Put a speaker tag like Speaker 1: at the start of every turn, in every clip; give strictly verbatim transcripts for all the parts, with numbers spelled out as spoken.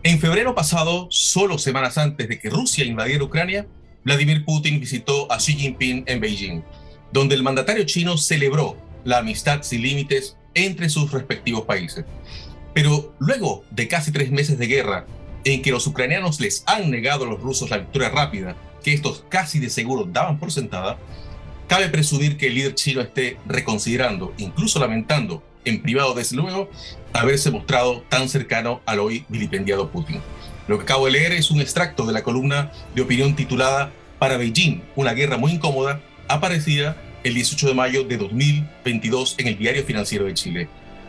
Speaker 1: En febrero pasado, solo semanas antes de que Rusia invadiera Ucrania, Vladimir Putin visitó a Xi Jinping en Beijing, donde el mandatario chino celebró la amistad sin límites entre sus respectivos países. Pero luego de casi tres meses de guerra, en que los ucranianos les han negado a los rusos la victoria rápida, que estos casi de seguro daban por sentada, cabe presumir que el líder chino esté reconsiderando, incluso lamentando, en privado desde luego, haberse mostrado tan cercano al hoy vilipendiado Putin. Lo que acabo de leer es un extracto de la columna de opinión titulada Para Beijing, una guerra muy incómoda, aparecida el dieciocho de mayo de dos mil veintidós en el Diario Financiero de Chile.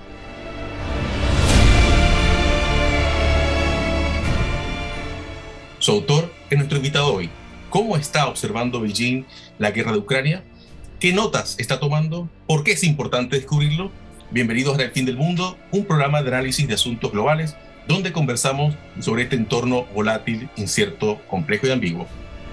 Speaker 1: Su autor es nuestro invitado hoy. ¿Cómo está observando Beijing la guerra de Ucrania? ¿Qué notas está tomando? ¿Por qué es importante descubrirlo? Bienvenidos a El Fin del Mundo, un programa de análisis de asuntos globales donde conversamos sobre este entorno volátil, incierto, complejo y ambiguo.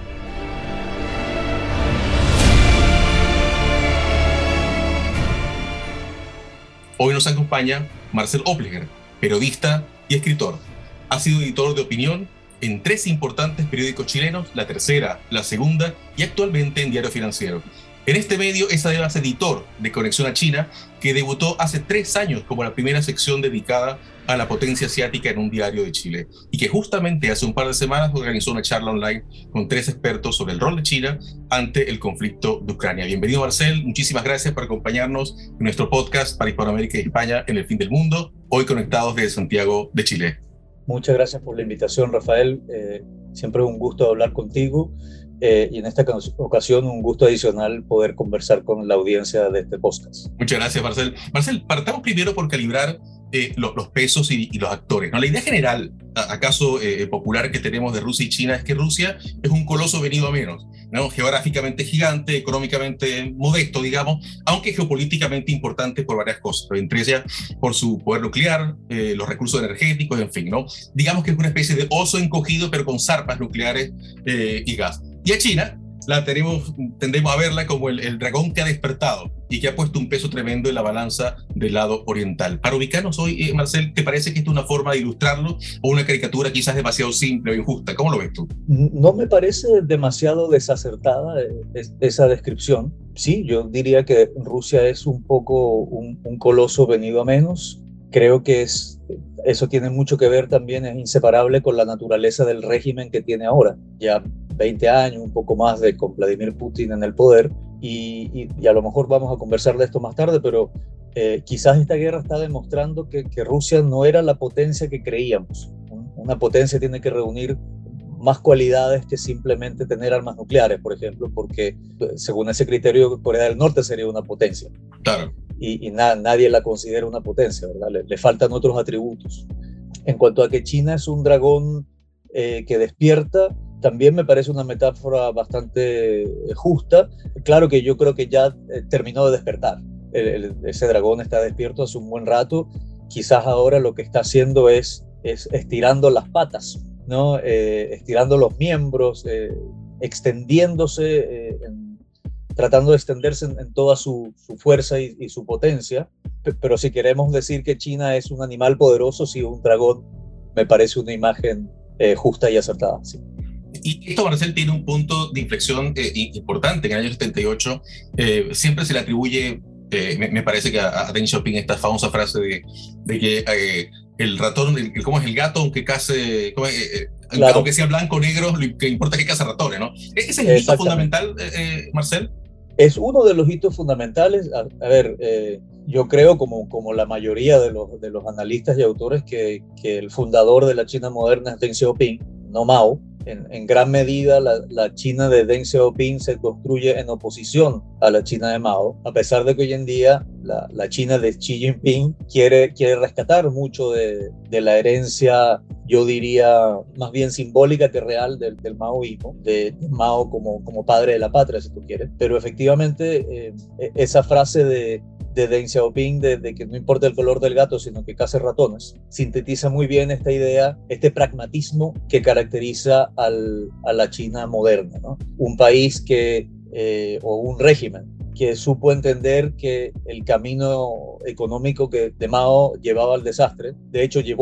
Speaker 1: Hoy nos acompaña Marcel Opliger, periodista y escritor. Ha sido editor de opinión en tres importantes periódicos chilenos, La Tercera, La Segunda y actualmente en Diario Financiero. En este medio es además editor de Conexión a China, que debutó hace tres años como la primera sección dedicada a la potencia asiática en un diario de Chile, y que justamente hace un par de semanas organizó una charla online con tres expertos sobre el rol de China ante el conflicto de Ucrania. Bienvenido, Marcel, muchísimas gracias por acompañarnos en nuestro podcast para Hispanoamérica y España en El Fin del Mundo, hoy conectados desde Santiago de Chile.
Speaker 2: Muchas gracias por la invitación, Rafael. Eh, siempre es un gusto hablar contigo. Eh, y en esta ocasión un gusto adicional poder conversar con la audiencia de este podcast.
Speaker 1: Muchas gracias, Marcel. Marcel, partamos primero por calibrar eh, los, los pesos y, y los actores, ¿no? La idea general, acaso eh, popular que tenemos de Rusia y China es que Rusia es un coloso venido a menos, ¿no? Geográficamente gigante, económicamente modesto, digamos, aunque geopolíticamente importante por varias cosas, entre ellas por su poder nuclear, eh, los recursos energéticos, en fin, ¿no? Digamos que es una especie de oso encogido, pero con zarpas nucleares eh, y gas. Y a China la tenemos, tendemos a verla como el, el dragón que ha despertado y que ha puesto un peso tremendo en la balanza del lado oriental. Para ubicarnos hoy, eh, Marcel, ¿te parece que esto es una forma de ilustrarlo o una caricatura quizás demasiado simple o injusta? ¿Cómo lo ves tú?
Speaker 2: No me parece demasiado desacertada esa descripción. Sí, yo diría que Rusia es un poco un, un coloso venido a menos. Creo que es, eso tiene mucho que ver también, es inseparable con la naturaleza del régimen que tiene ahora. Ya veinte años, un poco más de con Vladimir Putin en el poder, y, y, y a lo mejor vamos a conversar de esto más tarde, pero eh, quizás esta guerra está demostrando que, que Rusia no era la potencia que creíamos. Una potencia tiene que reunir más cualidades que simplemente tener armas nucleares, por ejemplo, porque según ese criterio Corea del Norte sería una potencia.
Speaker 1: Claro.
Speaker 2: Y, y na, nadie la considera una potencia, ¿verdad? Le, le faltan otros atributos. En cuanto a que China es un dragón eh, que despierta, también me parece una metáfora bastante justa. Claro que yo creo que ya eh, terminó de despertar. El, el, ese dragón está despierto hace un buen rato. Quizás ahora lo que está haciendo es, es estirando las patas, ¿no? Eh, estirando los miembros, eh, extendiéndose, eh, en, tratando de extenderse en, en toda su, su fuerza y, y su potencia. Pero si queremos decir que China es un animal poderoso, sí, un dragón, me parece una imagen eh, justa y acertada, sí.
Speaker 1: Y esto, Marcel, tiene un punto de inflexión eh, importante. En el año setenta y ocho eh, siempre se le atribuye, eh, me, me parece que a, a Deng Xiaoping, esta famosa frase de, de que eh, el ratón, el, ¿cómo es el gato? Aunque case, ¿cómo es? Eh, claro. Aunque sea blanco o negro, lo que importa es que case ratones, ¿no? ¿Ese es el hito fundamental, eh, Marcel?
Speaker 2: Es uno de los hitos fundamentales. A, a ver, eh, yo creo, como, como la mayoría de los, de los analistas y autores, que, que el fundador de la China moderna es Deng Xiaoping, no Mao. En, en gran medida la, la China de Deng Xiaoping se construye en oposición a la China de Mao, a pesar de que hoy en día la, la China de Xi Jinping quiere, quiere rescatar mucho de, de la herencia, yo diría, más bien simbólica que real del, del maoísmo, de, de Mao como, como padre de la patria, si tú quieres. Pero efectivamente eh, esa frase de de Deng Xiaoping de, de que no importa el color del gato, sino que case ratones, sintetiza muy bien esta idea, este pragmatismo que caracteriza al, a la China moderna, ¿no? Un país que, eh, o un régimen que supo entender que el camino económico que de Mao llevaba al desastre, de hecho llevó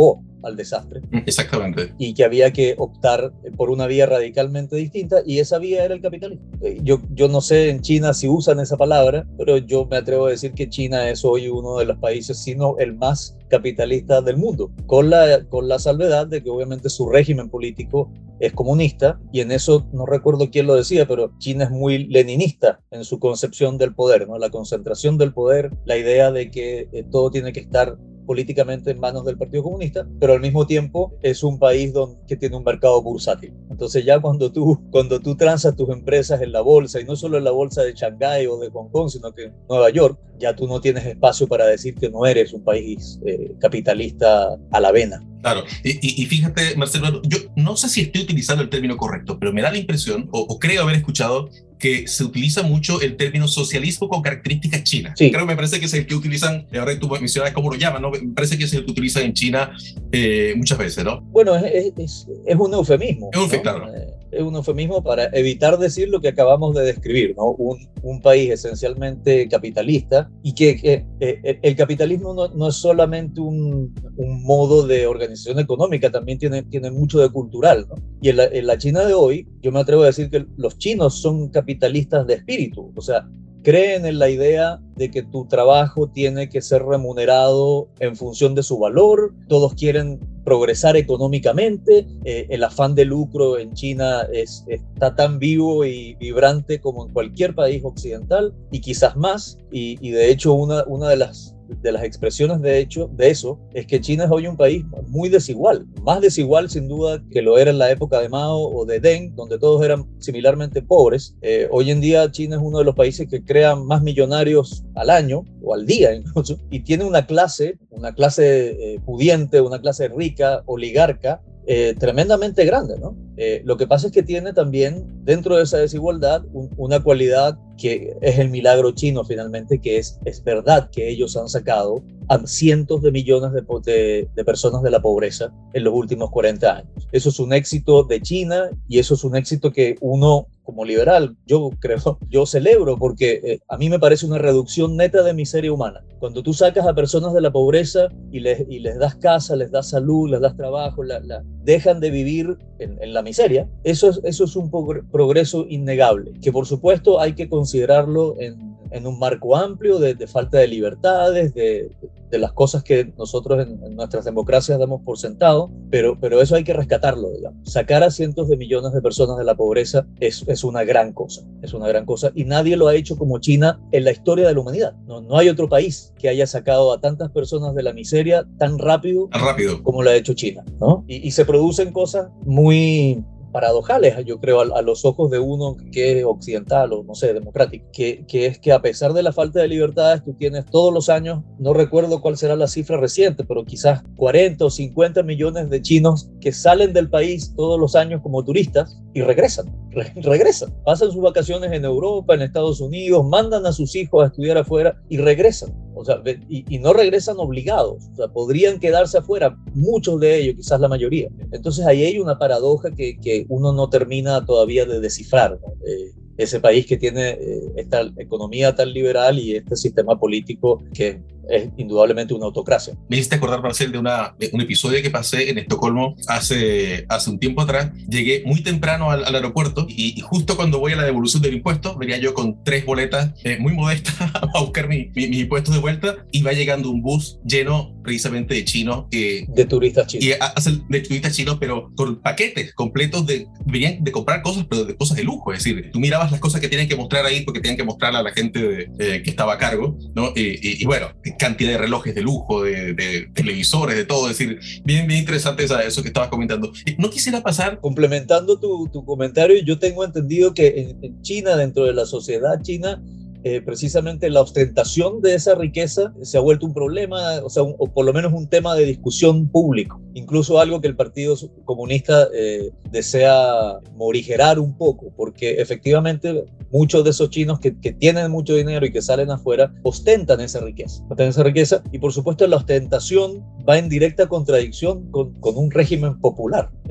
Speaker 2: al desastre.
Speaker 1: Exactamente.
Speaker 2: Y que había que optar por una vía radicalmente distinta, y esa vía era el capitalismo. Yo, yo no sé en China si usan esa palabra, pero yo me atrevo a decir que China es hoy uno de los países, si no el más capitalista del mundo, con la, con la salvedad de que obviamente su régimen político es comunista, y en eso no recuerdo quién lo decía, pero China es muy leninista en su concepción del poder, ¿no? La concentración del poder, la idea de que eh, todo tiene que estar políticamente en manos del Partido Comunista, pero al mismo tiempo es un país donde, que tiene un mercado bursátil. Entonces ya cuando tú, cuando tú transas tus empresas en la bolsa, y no solo en la bolsa de Shanghái o de Hong Kong, sino que en Nueva York, ya tú no tienes espacio para decir que no eres un país eh, capitalista a la vena.
Speaker 1: Claro, y, y, y fíjate, Marcelo, yo no sé si estoy utilizando el término correcto, pero me da la impresión, o, o creo haber escuchado, que se utiliza mucho el término socialismo con características chinas.
Speaker 2: Sí.
Speaker 1: Creo que me parece que es el que utilizan, ahora tú mencionas cómo lo llaman, ¿no? Me parece que es el que utilizan en China eh, muchas veces, ¿no?
Speaker 2: Bueno, es, es, es un eufemismo.
Speaker 1: Es un,
Speaker 2: ¿no?
Speaker 1: claro.
Speaker 2: Es un eufemismo para evitar decir lo que acabamos de describir, ¿no? Un, un país esencialmente capitalista, y que, que eh, el capitalismo no, no es solamente un, un modo de organización económica, también tiene, tiene mucho de cultural, ¿no? Y en la, en la China de hoy, yo me atrevo a decir que los chinos son capitalistas de espíritu, o sea, creen en la idea de que tu trabajo tiene que ser remunerado en función de su valor, todos quieren progresar económicamente, eh, el afán de lucro en China es, está tan vivo y vibrante como en cualquier país occidental, y quizás más, y, y de hecho una, una de las de las expresiones de hecho de eso es que China es hoy un país muy desigual, más desigual sin duda que lo era en la época de Mao o de Deng, donde todos eran similarmente pobres. Eh, hoy en día China es uno de los países que crea más millonarios al año o al día incluso, y tiene una clase, una clase eh, pudiente, una clase rica, oligarca, Eh, tremendamente grande, ¿no? Eh, lo que pasa es que tiene también dentro de esa desigualdad un, una cualidad que es el milagro chino finalmente, que es, es verdad que ellos han sacado a cientos de millones de, de, de personas de la pobreza en los últimos cuarenta años. Eso es un éxito de China, y eso es un éxito que uno como liberal, yo creo, yo celebro, porque eh, a mí me parece una reducción neta de miseria humana. Cuando tú sacas a personas de la pobreza y les, y les das casa, les das salud, les das trabajo, la, la, dejan de vivir en, en la miseria, eso es, eso es un progreso innegable, que por supuesto hay que considerarlo en, en un marco amplio de, de falta de libertades, de, de las cosas que nosotros en, en nuestras democracias damos por sentado, pero, pero eso hay que rescatarlo, digamos. Sacar a cientos de millones de personas de la pobreza es, es una gran cosa, es una gran cosa, y nadie lo ha hecho como China en la historia de la humanidad. No, no hay otro país que haya sacado a tantas personas de la miseria tan rápido,
Speaker 1: tan rápido.
Speaker 2: como lo ha hecho China, ¿no? Y, y se producen cosas muy paradojales, yo creo, a, a los ojos de uno que es occidental o, no sé, democrático, que, que es que a pesar de la falta de libertades, tú tienes todos los años, no recuerdo cuál será la cifra reciente, pero quizás cuarenta o cincuenta millones de chinos que salen del país todos los años como turistas y regresan, re, regresan, pasan sus vacaciones en Europa, en Estados Unidos, mandan a sus hijos a estudiar afuera y regresan. O sea, y, y no regresan obligados, o sea, podrían quedarse afuera, muchos de ellos, quizás la mayoría. Entonces ahí hay una paradoja que, que uno no termina todavía de descifrar, ¿no? Eh, ese país que tiene eh, esta economía tan liberal y este sistema político que es indudablemente una autocracia.
Speaker 1: Me hiciste acordar, Marcel, de, una, de un episodio que pasé en Estocolmo hace, hace un tiempo atrás. Llegué muy temprano al, al aeropuerto y, y justo cuando voy a la devolución del impuesto, venía yo con tres boletas eh, muy modestas a buscar mi, mi, mis impuestos de vuelta, y va llegando un bus lleno precisamente de chinos. Eh,
Speaker 2: de turistas chinos.
Speaker 1: Y a, de turistas chinos, pero con paquetes completos de, venían de comprar cosas, pero de cosas de lujo. Es decir, tú mirabas las cosas que tenían que mostrar ahí porque tenían que mostrarle a la gente de, eh, que estaba a cargo, ¿no? Y, y, y bueno, cantidad de relojes de lujo, de, de televisores, de todo. Es decir, bien, bien interesante esa, eso que estabas comentando. No quisiera pasar...
Speaker 2: Complementando tu, tu comentario, yo tengo entendido que en, en China, dentro de la sociedad china, Eh, precisamente la ostentación de esa riqueza se ha vuelto un problema, o sea, un, o por lo menos un tema de discusión público, incluso algo que el Partido Comunista eh, desea morigerar un poco, porque efectivamente muchos de esos chinos que, que tienen mucho dinero y que salen afuera ostentan esa riqueza, ostentan esa riqueza, y por supuesto la ostentación va en directa contradicción con, con un régimen popular.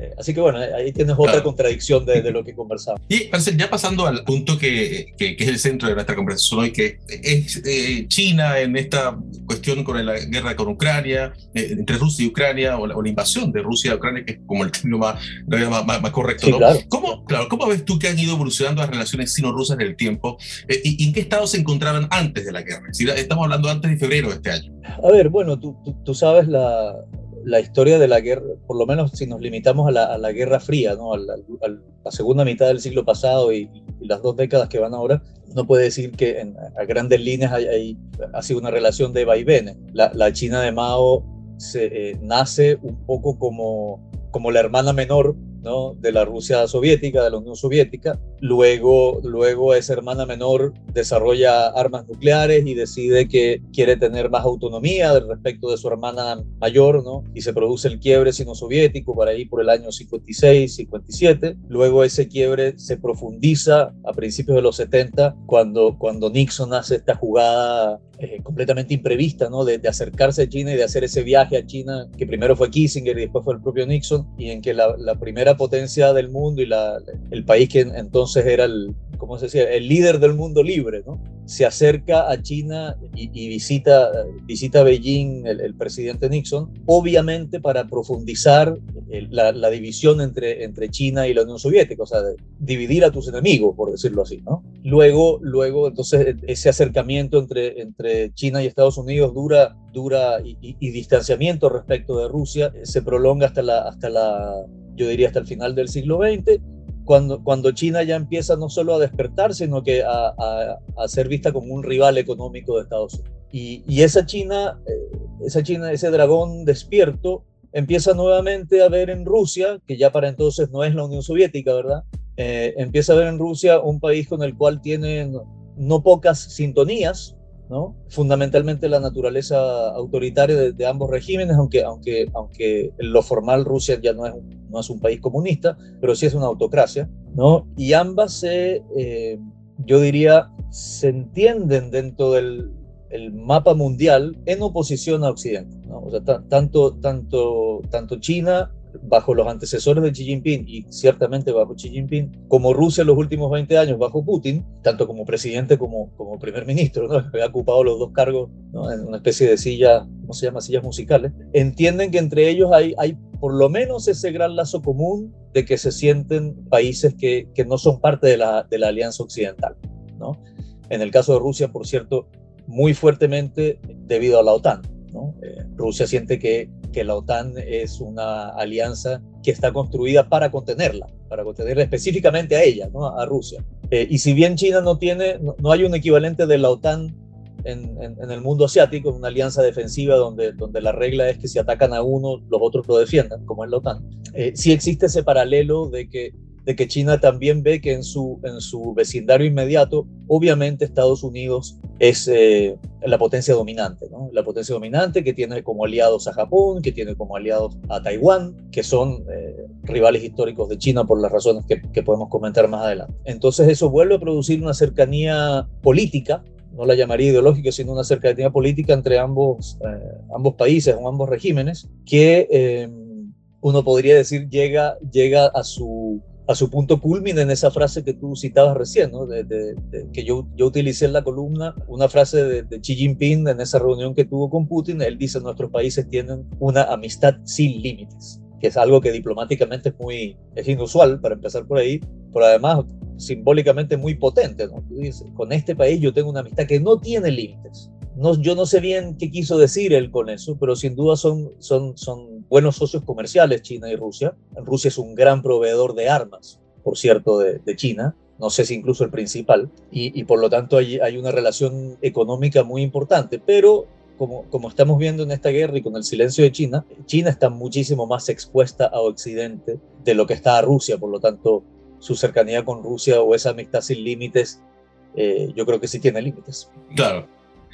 Speaker 2: Eh, así que bueno, ahí tienes otra
Speaker 1: Claro.
Speaker 2: contradicción de, de lo que conversamos.
Speaker 1: Y Marcel, ya pasando al punto que, que, que es el centro de nuestra conversación hoy, que es eh, China en esta cuestión con la guerra con Ucrania, eh, entre Rusia y Ucrania, o la, o la invasión de Rusia a Ucrania, que es como el término más, más, más, más correcto,
Speaker 2: Sí,
Speaker 1: ¿no?
Speaker 2: claro.
Speaker 1: ¿Cómo, claro, ¿Cómo ves tú que han ido evolucionando las relaciones sino-rusas en el tiempo? Eh, y, ¿Y en qué estado se encontraban antes de la guerra? Es decir, estamos hablando antes de febrero de este año.
Speaker 2: A ver, bueno, tú, tú, tú sabes la, la historia de la guerra, por lo menos si nos limitamos a la, a la Guerra Fría, ¿no? a, la, a la segunda mitad del siglo pasado y, y las dos décadas que van ahora, uno puede decir que en, a grandes líneas hay, hay, ha sido una relación de vaivenes. La, la China de Mao se, eh, nace un poco como, como la hermana menor, ¿no? de la Rusia soviética, de la Unión Soviética. Luego, luego esa hermana menor desarrolla armas nucleares y decide que quiere tener más autonomía respecto de su hermana mayor, ¿no? Y se produce el quiebre sino-soviético por ahí por el año cincuenta y seis, cincuenta y siete. Luego ese quiebre se profundiza a principios de los setenta cuando, cuando Nixon hace esta jugada eh, completamente imprevista, ¿no? De, de acercarse a China y de hacer ese viaje a China, que primero fue Kissinger y después fue el propio Nixon, y en que la, la primera potencia del mundo y la, el país que entonces era el, ¿cómo se decía? El líder del mundo libre, ¿no? Se acerca a China y, y visita, visita Beijing el, el presidente Nixon, obviamente para profundizar el, la, la división entre, entre China y la Unión Soviética, o sea, de dividir a tus enemigos, por decirlo así, ¿no? Luego, luego entonces, ese acercamiento entre, entre China y Estados Unidos dura, dura y, y, y distanciamiento respecto de Rusia se prolonga hasta la, hasta la yo diría hasta el final del siglo veinte, cuando, cuando China ya empieza no solo a despertar, sino que a, a, a ser vista como un rival económico de Estados Unidos. Y, y esa China, eh, esa China, ese dragón despierto, empieza nuevamente a ver en Rusia, que ya para entonces no es la Unión Soviética, ¿verdad? Eh, empieza a ver en Rusia un país con el cual tiene no, no pocas sintonías, ¿no? Fundamentalmente la naturaleza autoritaria de, de ambos regímenes, aunque, aunque, aunque en lo formal Rusia ya no es, un, no es un país comunista, pero sí es una autocracia, ¿no? Y ambas se, eh, yo diría, se entienden dentro del el mapa mundial en oposición a Occidente, ¿no? O sea, tanto, tanto, tanto China bajo los antecesores de Xi Jinping y ciertamente bajo Xi Jinping, como Rusia en los últimos veinte años bajo Putin, tanto como presidente como, como primer ministro, ¿no? Que ha ocupado los dos cargos, ¿no? En una especie de silla, ¿cómo se llama? Sillas musicales, entienden que entre ellos hay, hay por lo menos ese gran lazo común de que se sienten países que, que no son parte de la, de la alianza occidental, ¿no? En el caso de Rusia, por cierto, muy fuertemente debido a la OTAN, ¿no? Eh, Rusia siente que, que la OTAN es una alianza que está construida para contenerla, para contenerla específicamente a ella, ¿no? A Rusia. Eh, y si bien China no tiene, no, no hay un equivalente de la OTAN en, en, en el mundo asiático, una alianza defensiva donde, donde la regla es que si atacan a uno, los otros lo defiendan, como es la OTAN. Eh, sí existe ese paralelo de que de que China también ve que en su, en su vecindario inmediato, obviamente Estados Unidos es eh, la potencia dominante, ¿no? La potencia dominante que tiene como aliados a Japón, que tiene como aliados a Taiwán, que son eh, rivales históricos de China por las razones que, que podemos comentar más adelante. Entonces eso vuelve a producir una cercanía política, no la llamaría ideológica, sino una cercanía política entre ambos, eh, ambos países o ambos regímenes, que eh, uno podría decir llega, llega a su a su punto culmine en esa frase que tú citabas recién, ¿no? de, de, de, que yo, yo utilicé en la columna, una frase de, de Xi Jinping en esa reunión que tuvo con Putin. Él dice: nuestros países tienen una amistad sin límites, que es algo que diplomáticamente es muy es inusual, para empezar por ahí, pero además simbólicamente muy potente, ¿no? Tú dices, con este país yo tengo una amistad que no tiene límites. No, yo no sé bien qué quiso decir él con eso, pero sin duda son, son, son buenos socios comerciales China y Rusia. Rusia es un gran proveedor de armas, por cierto, de, de China, no sé si incluso el principal, y, y por lo tanto hay, hay una relación económica muy importante, pero como, como estamos viendo en esta guerra y con el silencio de China, China está muchísimo más expuesta a Occidente de lo que está a Rusia, por lo tanto su cercanía con Rusia o esa amistad sin límites, eh, yo creo que sí tiene límites.
Speaker 1: Claro.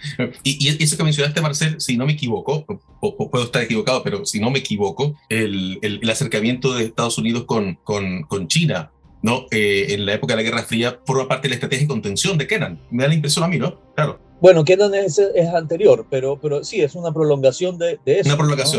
Speaker 1: Y, y eso que mencionaste, Marcel, si no me equivoco, o, o puedo estar equivocado, pero si no me equivoco, el, el, el acercamiento de Estados Unidos con, con, con China, ¿no? Eh, en la época de la Guerra Fría, forma parte de la estrategia de contención de Kennan. Me da la impresión a mí, ¿no? Claro.
Speaker 2: Bueno, Kennan es, es anterior, pero, pero sí, es una prolongación de, de eso.
Speaker 1: Una prolongación.
Speaker 2: ¿No?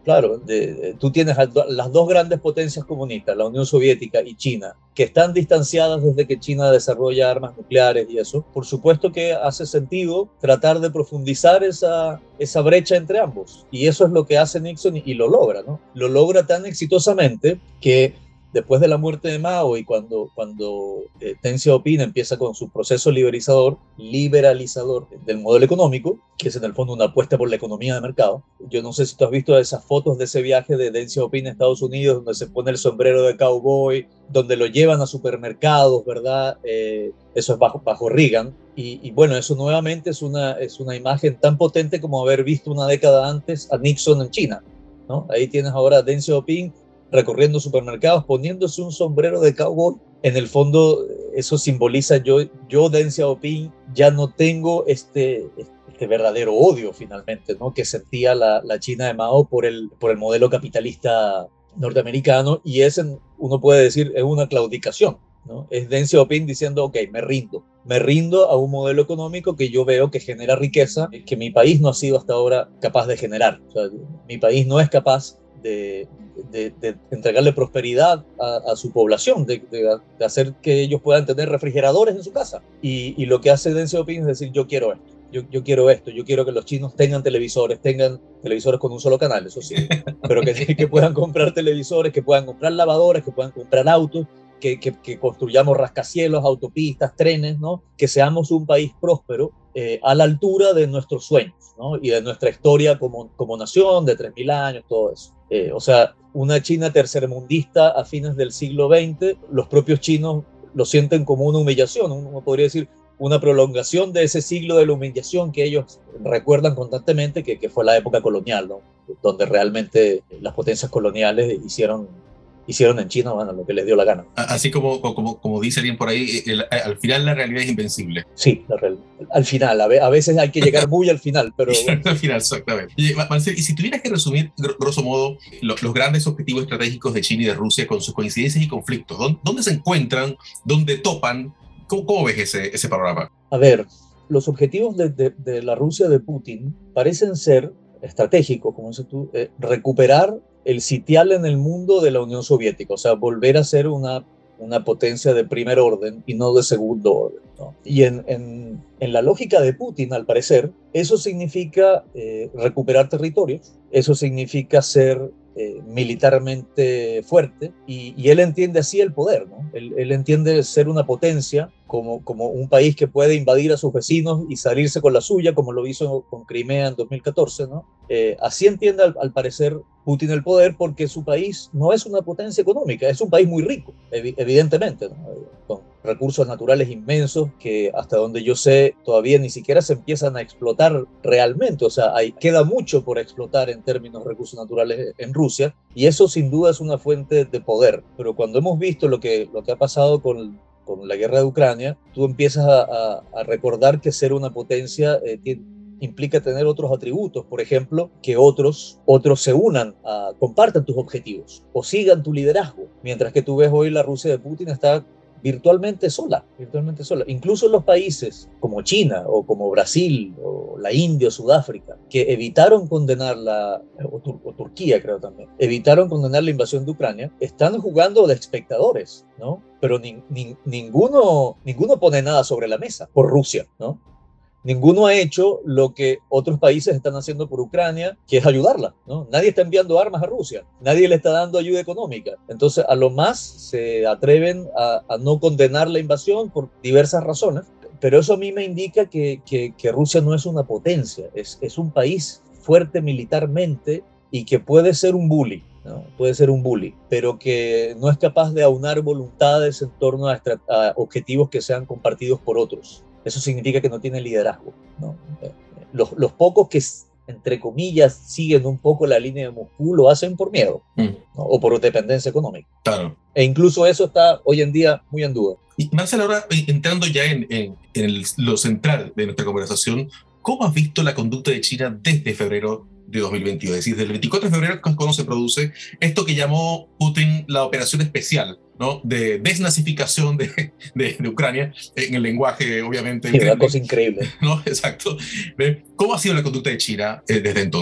Speaker 2: Claro, de, de, tú tienes a do, las dos grandes potencias comunistas, la Unión Soviética y China, que están distanciadas desde que China desarrolla armas nucleares y eso. Por supuesto que hace sentido tratar de profundizar esa, esa brecha entre ambos. Y eso es lo que hace Nixon y, y lo logra, ¿no? Lo logra tan exitosamente que después de la muerte de Mao y cuando, cuando eh, Deng Xiaoping empieza con su proceso liberalizador, liberalizador del modelo económico, que es en el fondo una apuesta por la economía de mercado. Yo no sé si tú has visto esas fotos de ese viaje de Deng Xiaoping a Estados Unidos, donde se pone el sombrero de cowboy, donde lo llevan a supermercados, ¿verdad? Eh, eso es bajo, bajo Reagan. Y, y bueno, eso nuevamente es una, es una imagen tan potente como haber visto una década antes a Nixon en China, ¿no? Ahí tienes ahora a Deng Xiaoping recorriendo supermercados, poniéndose un sombrero de cowboy. En el fondo, eso simboliza yo, yo Deng Xiaoping, ya no tengo este, este verdadero odio finalmente, ¿no? Que sentía la, la China de Mao por el, por el modelo capitalista norteamericano, y es, en, uno puede decir, es una claudicación, ¿no? Es Deng Xiaoping diciendo, ok, me rindo, me rindo a un modelo económico que yo veo que genera riqueza, que mi país no ha sido hasta ahora capaz de generar. O sea, mi país no es capaz de, de, de entregarle prosperidad a, a su población, de, de, de hacer que ellos puedan tener refrigeradores en su casa. Y, y lo que hace Deng Xiaoping es decir, yo quiero esto. Yo, yo quiero esto, yo quiero que los chinos tengan televisores, tengan televisores con un solo canal, eso sí, pero que, que puedan comprar televisores, que puedan comprar lavadoras, que puedan comprar autos, que, que, que construyamos rascacielos, autopistas, trenes, ¿no? Que seamos un país próspero eh, a la altura de nuestros sueños, ¿no? Y de nuestra historia como, como nación, de tres mil años, todo eso. Eh, o sea, una China tercermundista a fines del siglo veinte, los propios chinos lo sienten como una humillación, uno podría decir, una prolongación de ese siglo de la humillación que ellos recuerdan constantemente, que, que fue la época colonial, ¿no? Donde realmente las potencias coloniales hicieron, hicieron en China, bueno, lo que les dio la gana.
Speaker 1: Así como, como, como dice alguien por ahí, el, al final la realidad es invencible.
Speaker 2: Sí, la realidad. Al final, a, ve, a veces hay que llegar muy al final, pero...
Speaker 1: al final, exactamente. Y, Marcel, y si tuvieras que resumir, grosso modo, los, los grandes objetivos estratégicos de China y de Rusia con sus coincidencias y conflictos, ¿dónde, dónde se encuentran, dónde topan? ¿Cómo, cómo ves ese, ese panorama?
Speaker 2: A ver, los objetivos de, de, de la Rusia de Putin parecen ser estratégicos, como dices tú, eh, recuperar el sitial en el mundo de la Unión Soviética, o sea, volver a ser una, una potencia de primer orden y no de segundo orden, ¿no? Y en, en, en la lógica de Putin, al parecer, eso significa eh, recuperar territorios, eso significa ser Eh, militarmente fuerte, y, y él entiende así el poder, ¿no? Él, él entiende ser una potencia como, como un país que puede invadir a sus vecinos y salirse con la suya, como lo hizo con Crimea en dos mil catorce, ¿no? Eh, así entiende al, al parecer Putin el poder, porque su país no es una potencia económica, es un país muy rico, ev evidentemente, ¿no? Con recursos naturales inmensos que, hasta donde yo sé, todavía ni siquiera se empiezan a explotar realmente. O sea, hay, queda mucho por explotar en términos de recursos naturales en Rusia, y eso sin duda es una fuente de poder. Pero cuando hemos visto lo que, lo que ha pasado con, con la guerra de Ucrania, tú empiezas a, a, a recordar que ser una potencia eh, tiene, implica tener otros atributos, por ejemplo, que otros, otros se unan, a, compartan tus objetivos o sigan tu liderazgo, mientras que tú ves hoy la Rusia de Putin está virtualmente sola, virtualmente sola. Incluso los países como China o como Brasil o la India o Sudáfrica, que evitaron condenar la, o, Tur o Turquía creo también, evitaron condenar la invasión de Ucrania, están jugando de espectadores, ¿no? Pero ni, ni, ninguno, ninguno pone nada sobre la mesa por Rusia, ¿no? Ninguno ha hecho lo que otros países están haciendo por Ucrania, que es ayudarla, ¿no? Nadie está enviando armas a Rusia, nadie le está dando ayuda económica. Entonces, a lo más se atreven a, a no condenar la invasión por diversas razones, pero eso a mí me indica que, que, que Rusia no es una potencia, es, es un país fuerte militarmente y que puede ser un bully, ¿no? Puede ser un bully, pero que no es capaz de aunar voluntades en torno a, a objetivos que sean compartidos por otros. Eso significa que no tiene liderazgo, ¿no? Los, los pocos que, entre comillas, siguen un poco la línea de Moscú lo hacen por miedo, mm. ¿no? O por dependencia económica.
Speaker 1: Claro.
Speaker 2: E incluso eso está hoy en día muy en duda.
Speaker 1: Y Marcel, ahora entrando ya en, en, en el, lo central de nuestra conversación, ¿cómo has visto la conducta de China desde febrero de dos mil veintidós? Es decir, desde el veinticuatro de febrero, cuando se produce esto que llamó Putin la operación especial, ¿no? De desnazificación de, de, de Ucrania, en el lenguaje, obviamente.
Speaker 2: Sí, una cosa increíble.
Speaker 1: ¿No? Exacto. ¿Cómo ha sido la conducta de China eh, desde entonces?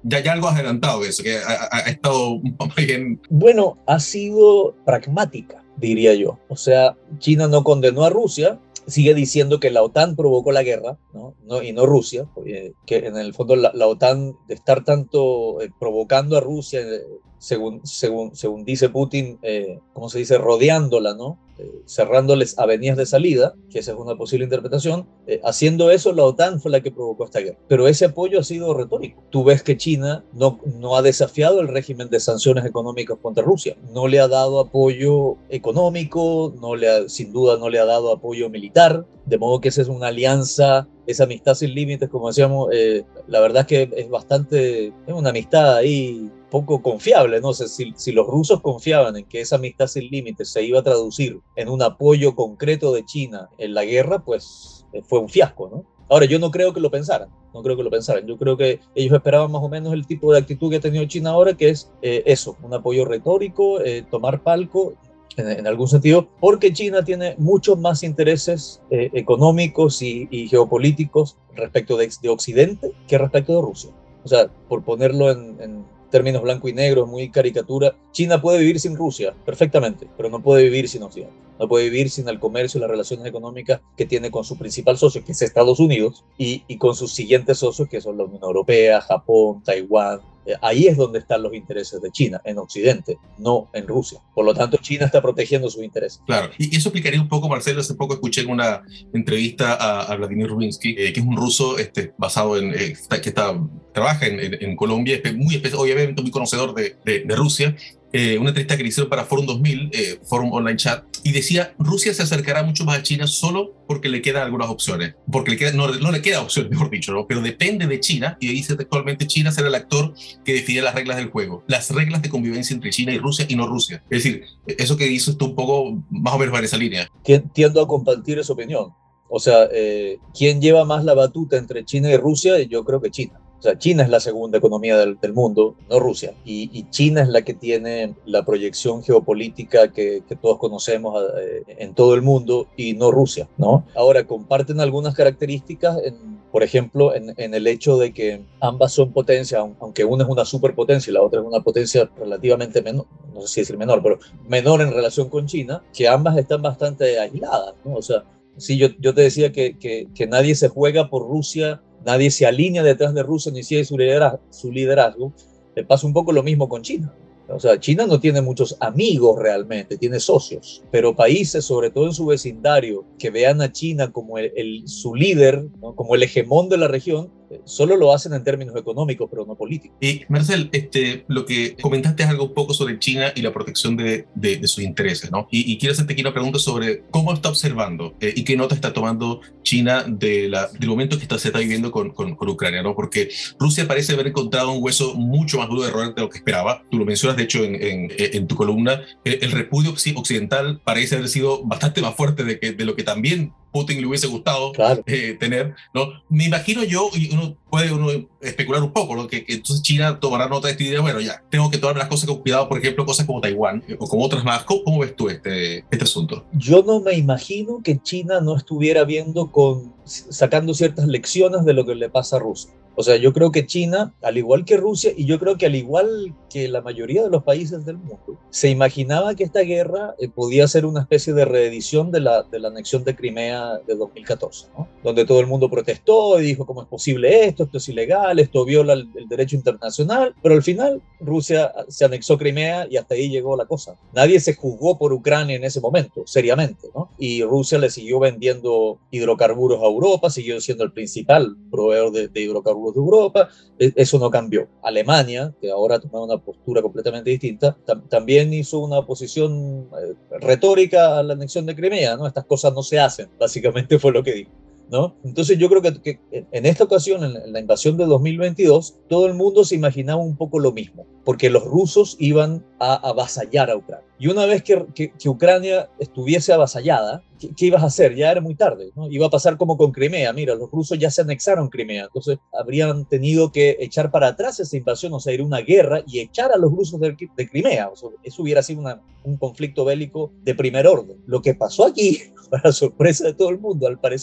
Speaker 1: Ya, ya algo has adelantado de eso, que ha, ha, ha estado bien.
Speaker 2: Bueno, ha sido pragmática, diría yo. O sea, China no condenó a Rusia, sigue diciendo que la OTAN provocó la guerra, ¿no? No, y no Rusia, porque que en el fondo la, la OTAN, de estar tanto eh, provocando a Rusia, eh, según, según, según dice Putin, eh, ¿cómo se dice? Rodeándola, ¿no? Eh, cerrándoles avenidas de salida, que esa es una posible interpretación. Eh, haciendo eso, la OTAN fue la que provocó esta guerra. Pero ese apoyo ha sido retórico. Tú ves que China no, no ha desafiado el régimen de sanciones económicas contra Rusia, no le ha dado apoyo económico, no le ha, sin duda no le ha dado apoyo militar, de modo que esa es una alianza, esa amistad sin límites, como decíamos, eh, la verdad es que es bastante, es una amistad ahí poco confiable, ¿no? O sea, si, si los rusos confiaban en que esa amistad sin límites se iba a traducir en un apoyo concreto de China en la guerra, pues eh, fue un fiasco, ¿no? Ahora, yo no creo que lo pensaran, no creo que lo pensaran. Yo creo que ellos esperaban más o menos el tipo de actitud que ha tenido China ahora, que es eh, eso, un apoyo retórico, eh, tomar palco, en, en algún sentido, porque China tiene muchos más intereses eh, económicos y, y geopolíticos respecto de, de Occidente que respecto de Rusia. O sea, por ponerlo en, en términos blanco y negro, muy caricatura, China puede vivir sin Rusia perfectamente, pero no puede vivir sin Occidente. No puede vivir sin el comercio y las relaciones económicas que tiene con su principal socio, que es Estados Unidos, y, y con sus siguientes socios, que son la Unión Europea, Japón, Taiwán. Eh, ahí es donde están los intereses de China, en Occidente, no en Rusia. Por lo tanto, China está protegiendo sus intereses.
Speaker 1: Claro, y eso explicaría un poco, Marcelo. Hace poco escuché en una entrevista a, a Vladimir Rubinsky, eh, que es un ruso este, basado en, eh, que está, trabaja en, en, en Colombia, muy, obviamente muy conocedor de, de, de Rusia. Eh, una entrevista que le hicieron para Forum dos mil, eh, Forum Online Chat, y decía, Rusia se acercará mucho más a China solo porque le quedan algunas opciones, porque le queda, no, no le queda opciones, mejor dicho, ¿no? Pero depende de China, y dice textualmente, China será el actor que define las reglas del juego, las reglas de convivencia entre China y Rusia y no Rusia. Es decir, eso que dice está un poco más o menos en esa línea.
Speaker 2: Tiendo a compartir esa opinión. O sea, eh, ¿quién lleva más la batuta entre China y Rusia? Yo creo que China. O sea, China es la segunda economía del, del mundo, no Rusia. Y, y China es la que tiene la proyección geopolítica que, que todos conocemos eh, en todo el mundo y no Rusia, ¿no? Ahora, comparten algunas características, en, por ejemplo, en, en el hecho de que ambas son potencias, aunque una es una superpotencia y la otra es una potencia relativamente menor, no sé si decir menor, pero menor en relación con China, que ambas están bastante aisladas, ¿no? O sea, sí, yo, yo te decía que, que, que nadie se juega por Rusia, nadie se alinea detrás de Rusia ni sigue su liderazgo, su liderazgo. Le pasa un poco lo mismo con China. O sea, China no tiene muchos amigos realmente, tiene socios, pero países, sobre todo en su vecindario, que vean a China como el, el, su líder, ¿no? Como el hegemón de la región, solo lo hacen en términos económicos, pero no políticos.
Speaker 1: Y Marcel, este, lo que comentaste es algo un poco sobre China y la protección de, de, de sus intereses, ¿no? Y, y quiero hacerte aquí una pregunta sobre cómo está observando eh, y qué nota está tomando China de la, del momento que está, se está viviendo con, con, con Ucrania, ¿no? Porque Rusia parece haber encontrado un hueso mucho más duro de roer de lo que esperaba. Tú lo mencionas, de hecho, en, en, en tu columna. El, el repudio occidental parece haber sido bastante más fuerte de, que, de lo que también Putin le hubiese gustado
Speaker 2: claro.
Speaker 1: eh, tener, ¿no? Me imagino yo, y uno puede uno especular un poco, ¿no? Que, que entonces China tomará nota de esto y dirá, bueno, ya, tengo que tomar las cosas con cuidado, por ejemplo, cosas como Taiwán eh, o como otras más. ¿Cómo, cómo ves tú este, este asunto?
Speaker 2: Yo no me imagino que China no estuviera viendo con, sacando ciertas lecciones de lo que le pasa a Rusia. O sea, yo creo que China, al igual que Rusia, y yo creo que al igual que la mayoría de los países del mundo, se imaginaba que esta guerra eh, podía ser una especie de reedición de la, de la anexión de Crimea de dos mil catorce, ¿no? Donde todo el mundo protestó y dijo, ¿cómo es posible esto? Esto es ilegal, esto viola el, el derecho internacional. Pero al final, Rusia se anexó Crimea y hasta ahí llegó la cosa. Nadie se juzgó por Ucrania en ese momento, seriamente, ¿no? Y Rusia le siguió vendiendo hidrocarburos a Europa, siguió siendo el principal proveedor de, de hidrocarburos de Europa. Eso no cambió. Alemania, que ahora ha tomado una postura completamente distinta, tam también hizo una oposición eh, retórica a la anexión de Crimea, ¿no? Estas cosas no se hacen, básicamente fue lo que dijo, ¿no? Entonces yo creo que, que en esta ocasión, en la invasión de dos mil veintidós, todo el mundo se imaginaba un poco lo mismo, porque los rusos iban a avasallar a Ucrania. Y una vez que, que, que Ucrania estuviese avasallada, ¿qué, ¿qué ibas a hacer? Ya era muy tarde, ¿no? Iba a pasar como con Crimea. Mira, los rusos ya se anexaron Crimea, entonces habrían tenido que echar para atrás esa invasión, o sea, ir a una guerra y echar a los rusos de, de Crimea. O sea, eso hubiera sido una, un conflicto bélico de primer orden. Lo que pasó aquí, para sorpresa de todo el mundo, al parecer,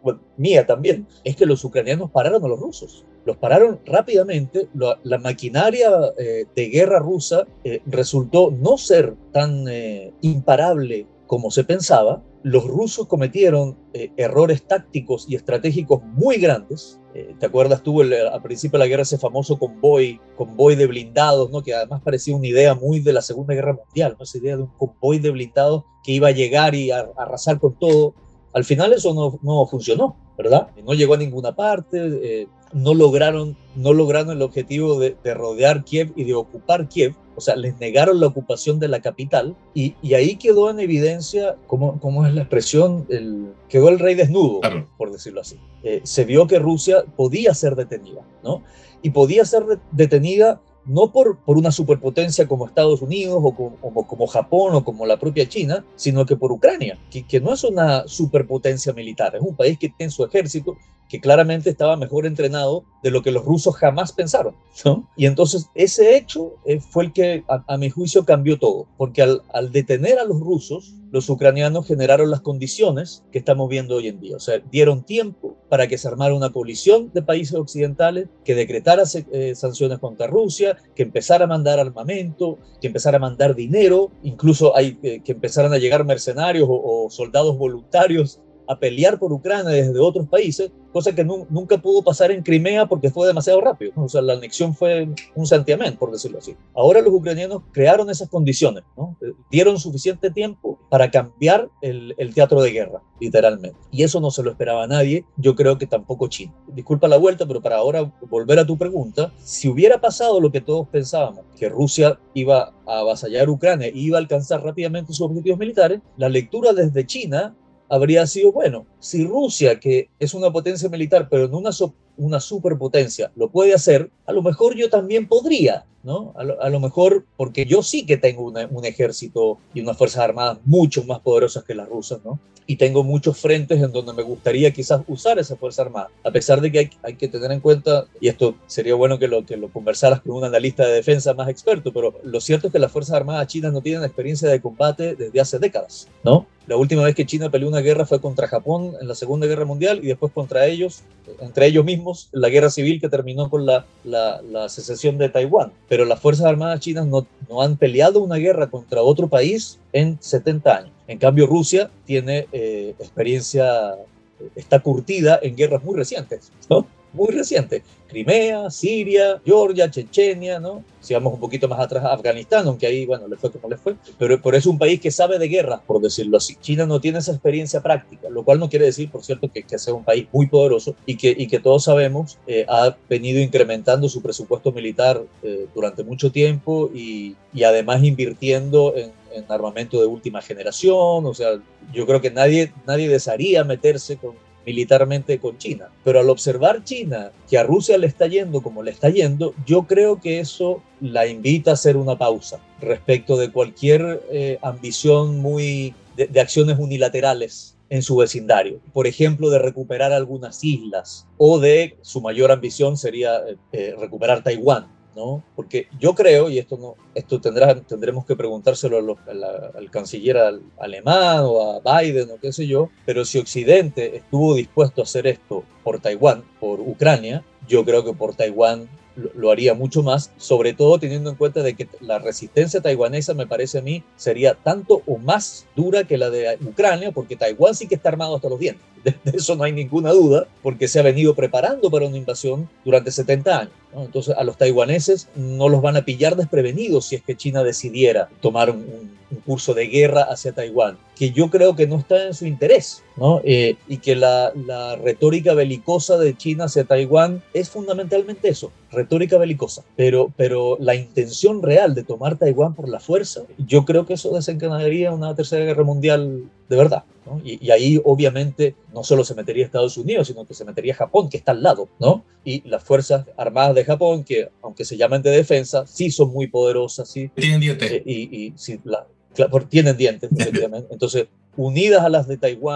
Speaker 2: bueno, mía también, es que los ucranianos pararon a los rusos. Los pararon rápidamente. La, la maquinaria eh, de guerra rusa eh, resultó no ser tan eh, imparable como se pensaba. Los rusos cometieron eh, errores tácticos y estratégicos muy grandes. Eh, ¿Te acuerdas tú el, al principio de la guerra ese famoso convoy, convoy de blindados, ¿no? Que además parecía una idea muy de la Segunda Guerra Mundial, ¿no? Esa idea de un convoy de blindados que iba a llegar y a, a arrasar con todo. Al final eso no, no funcionó, ¿verdad? No llegó a ninguna parte, eh, no, lograron, no lograron el objetivo de, de rodear Kiev y de ocupar Kiev. O sea, les negaron la ocupación de la capital y, y ahí quedó en evidencia, ¿cómo, cómo es la expresión? El, quedó el rey desnudo, claro, por decirlo así. Eh, se vio que Rusia podía ser detenida, ¿no? Y podía ser detenida no por, por una superpotencia como Estados Unidos o como, como, como Japón o como la propia China, sino que por Ucrania, que, que no es una superpotencia militar, es un país que tiene su ejército, que claramente estaba mejor entrenado de lo que los rusos jamás pensaron, ¿no? Y entonces ese hecho eh, fue el que a, a mi juicio cambió todo, porque al, al detener a los rusos, los ucranianos generaron las condiciones que estamos viendo hoy en día. O sea, dieron tiempo para que se armara una coalición de países occidentales, que decretara eh, sanciones contra Rusia, que empezara a mandar armamento, que empezara a mandar dinero, incluso hay, eh, que empezaran a llegar mercenarios o, o soldados voluntarios a pelear por Ucrania desde otros países, cosa que nu nunca pudo pasar en Crimea porque fue demasiado rápido, ¿no? O sea, la anexión fue un santiamén, por decirlo así. Ahora los ucranianos crearon esas condiciones, ¿no? Dieron suficiente tiempo para cambiar el, el teatro de guerra, literalmente. Y eso no se lo esperaba a nadie, yo creo que tampoco China. Disculpa la vuelta, pero para ahora volver a tu pregunta, si hubiera pasado lo que todos pensábamos, que Rusia iba a avasallar Ucrania y iba a alcanzar rápidamente sus objetivos militares, la lectura desde China habría sido, bueno, si Rusia, que es una potencia militar, pero no una, so una superpotencia, lo puede hacer, a lo mejor yo también podría, ¿no? A lo, a lo mejor, porque yo sí que tengo una, un ejército y unas fuerzas armadas mucho más poderosas que las rusas, ¿no? Y tengo muchos frentes en donde me gustaría quizás usar esa fuerza armada, a pesar de que hay, hay que tener en cuenta, y esto sería bueno que lo, que lo conversaras con un analista de defensa más experto, pero lo cierto es que las fuerzas armadas chinas no tienen experiencia de combate desde hace décadas, ¿no? La última vez que China peleó una guerra fue contra Japón en la Segunda Guerra Mundial y después contra ellos, entre ellos mismos, la guerra civil que terminó con la, la, la secesión de Taiwán. Pero las Fuerzas Armadas chinas no, no han peleado una guerra contra otro país en setenta años. En cambio, Rusia tiene eh, experiencia, está curtida en guerras muy recientes, ¿no? Muy recientes. Crimea, Siria, Georgia, Chechenia, ¿no? Si vamos un poquito más atrás, Afganistán, aunque ahí, bueno, le fue como le fue. Pero, pero es un país que sabe de guerras, por decirlo así. China no tiene esa experiencia práctica, lo cual no quiere decir, por cierto, que, que sea un país muy poderoso y que, y que todos sabemos eh, ha venido incrementando su presupuesto militar eh, durante mucho tiempo y, y además invirtiendo en, en armamento de última generación. O sea, yo creo que nadie, nadie desearía meterse con militarmente con China. Pero al observar China que a Rusia le está yendo como le está yendo, yo creo que eso la invita a hacer una pausa respecto de cualquier eh, ambición muy de, de acciones unilaterales en su vecindario. Por ejemplo, de recuperar algunas islas o de su mayor ambición sería eh, recuperar Taiwán, ¿no? Porque yo creo, y esto, no, esto tendrá, tendremos que preguntárselo a los, a la, al canciller al, alemán o a Biden o qué sé yo, pero si Occidente estuvo dispuesto a hacer esto por Taiwán, por Ucrania, yo creo que por Taiwán lo, lo haría mucho más, sobre todo teniendo en cuenta de que la resistencia taiwanesa, me parece a mí, sería tanto o más dura que la de Ucrania, porque Taiwán sí que está armado hasta los dientes. De, de eso no hay ninguna duda, porque se ha venido preparando para una invasión durante setenta años, ¿no? Entonces a los taiwaneses no los van a pillar desprevenidos si es que China decidiera tomar un, un, un curso de guerra hacia Taiwán, que yo creo que no está en su interés, ¿no? Eh, y que la, la retórica belicosa de China hacia Taiwán es fundamentalmente eso, retórica belicosa, pero, pero la intención real de tomar Taiwán por la fuerza, yo creo que eso desencadenaría una tercera guerra mundial de verdad, ¿no? Y, y ahí obviamente no solo se metería Estados Unidos, sino que se metería Japón, que está al lado, ¿no? Y las Fuerzas Armadas de Japón, que aunque se llaman de defensa, sí son muy poderosas, sí.
Speaker 1: Tienen dientes.
Speaker 2: Eh, y, y sí, la, claro, tienen dientes, efectivamente. Entonces, unidas a las de Taiwán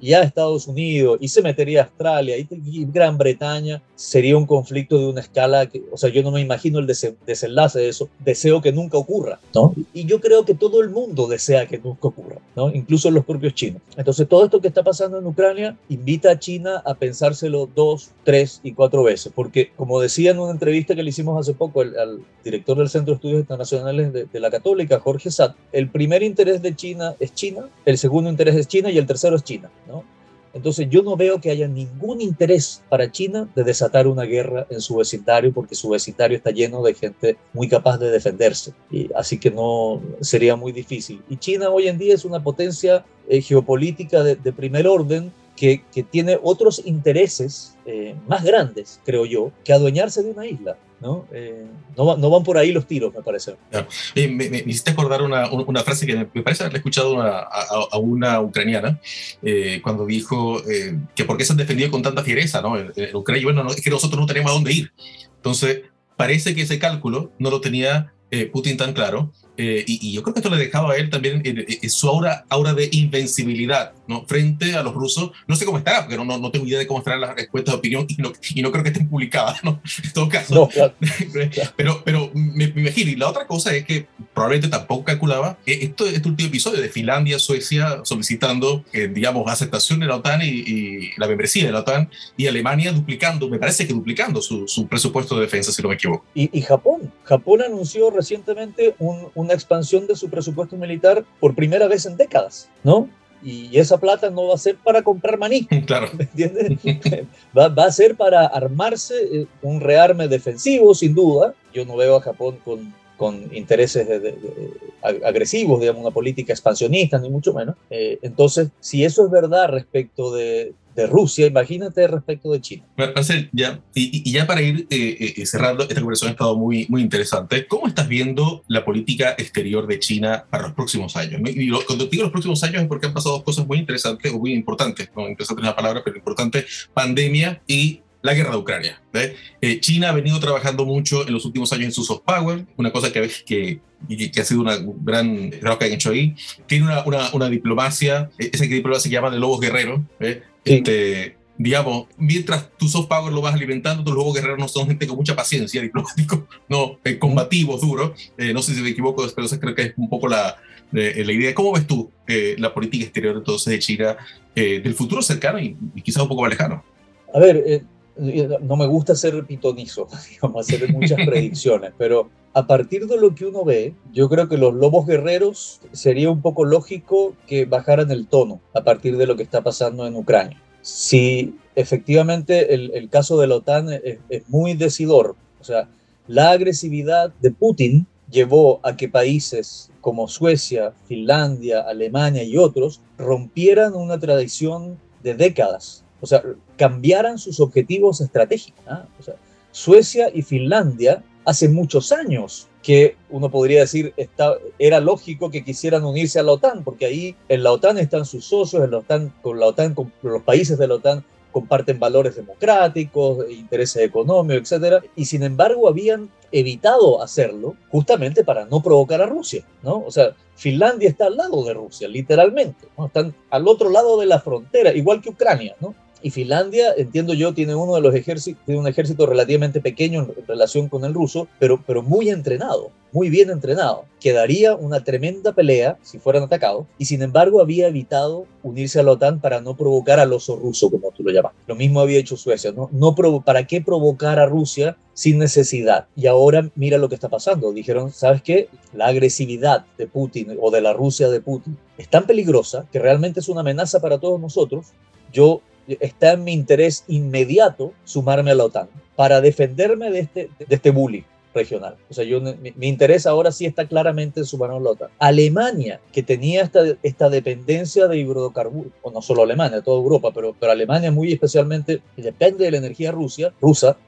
Speaker 2: y a Estados Unidos, y se metería a Australia y, y Gran Bretaña, sería un conflicto de una escala que, o sea, yo no me imagino el des desenlace de eso. Deseo que nunca ocurra, ¿no? Y yo creo que todo el mundo desea que nunca ocurra, ¿no? Incluso los propios chinos. Entonces, todo esto que está pasando en Ucrania invita a China a pensárselo dos, tres y cuatro veces, porque, como decía en una entrevista que le hicimos hace poco al, al director del Centro de Estudios Internacionales de, de la Católica, Jorge Satt, el primer interés de China es China, el segundo interés es China y el tercero es China, ¿no? Entonces yo no veo que haya ningún interés para China de desatar una guerra en su vecindario, porque su vecindario está lleno de gente muy capaz de defenderse. Y así que no sería muy difícil. Y China hoy en día es una potencia eh, geopolítica de, de primer orden que, que tiene otros intereses eh, más grandes, creo yo, que adueñarse de una isla. ¿No? Eh, no, no van por ahí los tiros, me parece.
Speaker 1: Claro. Eh, me, me, me hiciste acordar una, una frase que me, me parece haberle escuchado a, a, a una ucraniana eh, cuando dijo eh, que por qué se han defendido con tanta fiereza, ¿no? En, en Ucrania, bueno, no, es que nosotros no tenemos a dónde ir. Entonces, parece que ese cálculo no lo tenía eh, Putin tan claro. Eh, y, y yo creo que esto le dejaba a él también eh, eh, su aura, aura de invencibilidad, ¿no? Frente a los rusos. No sé cómo estará, porque no, no, no tengo idea de cómo estarán las respuestas de opinión y no, y no creo que estén publicadas, ¿no? En todo caso.
Speaker 2: No, claro.
Speaker 1: pero, pero me, me imagino. Y la otra cosa es que probablemente tampoco calculaba eh, esto, este último episodio de Finlandia, Suecia solicitando, eh, digamos, aceptación de la OTAN y, y la membresía de la OTAN, y Alemania duplicando, me parece que duplicando su, su presupuesto de defensa, si no me equivoco.
Speaker 2: Y, y Japón. Japón anunció recientemente un, un una expansión de su presupuesto militar por primera vez en décadas, ¿no? Y esa plata no va a ser para comprar maní,
Speaker 1: claro.
Speaker 2: ¿me entiendes? va, va a ser para armarse eh, un rearme defensivo, sin duda. Yo no veo a Japón con, con intereses de, de, de, agresivos, digamos, una política expansionista, ni mucho menos. Eh, entonces, si eso es verdad respecto de, de Rusia, imagínate respecto de China.
Speaker 1: Marcel, ya, y, y ya para ir eh, eh, cerrando, esta conversación ha estado muy, muy interesante. ¿Cómo estás viendo la política exterior de China para los próximos años? Y lo, cuando digo los próximos años es porque han pasado dos cosas muy interesantes, o muy importantes, no interesante es la palabra, pero importante: pandemia y la guerra de Ucrania. ¿eh? Eh, China ha venido trabajando mucho en los últimos años en su soft power, una cosa que, que, que ha sido una gran trabajo que han hecho ahí. Tiene una, una, una diplomacia, esa diplomacia se llama de lobos guerreros, ¿eh?
Speaker 2: Sí.
Speaker 1: Este, digamos, mientras tu soft power lo vas alimentando, tus lobos guerreros no son gente con mucha paciencia, diplomáticos, no, eh, combativos, duros. Eh, no sé si me equivoco, pero esa creo que es un poco la, eh, la idea. ¿Cómo ves tú eh, la política exterior entonces de China eh, del futuro cercano y, y quizás un poco más lejano?
Speaker 2: A ver, eh, no me gusta ser pitonizo, digamos, hacer muchas predicciones, pero a partir de lo que uno ve, yo creo que los lobos guerreros sería un poco lógico que bajaran el tono a partir de lo que está pasando en Ucrania. Si efectivamente el, el caso de la OTAN es, es muy decidor, o sea, la agresividad de Putin llevó a que países como Suecia, Finlandia, Alemania y otros rompieran una tradición de décadas. O sea, cambiaran sus objetivos estratégicos. ¿eh? O sea, Suecia y Finlandia hace muchos años que uno podría decir está, era lógico que quisieran unirse a la OTAN, porque ahí en la OTAN están sus socios, en la OTAN, con la OTAN, con los países de la OTAN comparten valores democráticos, intereses económicos, etcétera, y sin embargo habían evitado hacerlo justamente para no provocar a Rusia, ¿no? O sea, Finlandia está al lado de Rusia, literalmente, ¿no? Están al otro lado de la frontera, igual que Ucrania, ¿no? Y Finlandia, entiendo yo, tiene uno de los ejércitos, tiene un ejército relativamente pequeño en relación con el ruso, pero, pero muy entrenado, muy bien entrenado. Quedaría una tremenda pelea si fueran atacados, y sin embargo había evitado unirse a la OTAN para no provocar al oso ruso, como tú lo llamas. Lo mismo había hecho Suecia, ¿no? no provo- ¿Para qué provocar a Rusia sin necesidad? Y ahora mira lo que está pasando. Dijeron, ¿sabes qué? La agresividad de Putin o de la Rusia de Putin es tan peligrosa que realmente es una amenaza para todos nosotros. Yo está en mi interés inmediato sumarme a la OTAN para defenderme de este, de este bullying regional. O sea, yo, mi, mi interés ahora sí está claramente en sumarme a la OTAN. Alemania, que tenía esta, esta dependencia de hidrocarburos, o no solo Alemania, toda Europa, pero, pero Alemania muy especialmente depende de la energía Rusia, rusa,